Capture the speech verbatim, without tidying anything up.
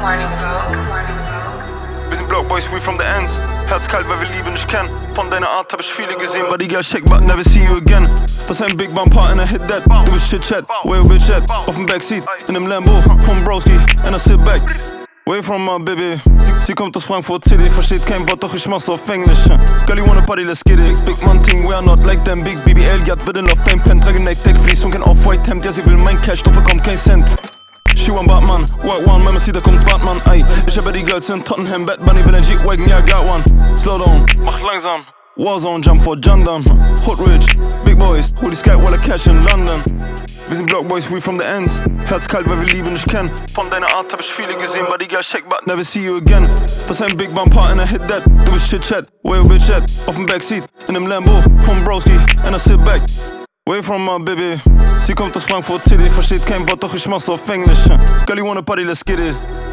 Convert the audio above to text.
Wir sind Blockboys, we from the ends. Herzkalt, weil wir Liebe nicht kennen. Von deiner Art hab ich viele gesehen. Body girl shake, but never see you again. Das ist ein Big Bump Part and I hit that. Du bist shit chat, where you bitch at? Auf dem Backseat, in dem Lambo, vom Broski, and I sit back. Way from my baby. Sie kommt aus Frankfurt City, versteht kein Wort, doch ich mach's auf Englisch. Girl, you wanna party, let's get it. Big man thing, we are not like them. Big B B L, Gerd, wird in Love Time Pen. Trage Neck, Deck, Fleece und kein Off-White-Hemd. Ja, sie will mein Cash, doch bekommt kein Cent. She want Batman, White One, Mama sieht, da kommt's Batman, ey. Ich hab die Girls in Tottenham, Bad Bunny will ein G-Wagon, yeah, I got one. Slow down, mach langsam. Warzone, jump for Jundam. Hot Ridge, Big Boys, hol die Sky, Waller Cash in London. Wir sind Blockboys, we from the ends. Herzkalt, weil wir Liebe nicht kennen. Von deiner Art hab ich viele gesehen. Body girl shake, but never see you again. Das ist ein Big Bump Part and I hit that. Du bist shit chat, where you bitch at? Auf dem Backseat, in dem Lambo, vom Broski, and I sit back. Way from my baby. Sie kommt aus Frankfurt City, versteht kein Wort, doch ich mach's auf Englisch. Girl, you wanna party, let's get it.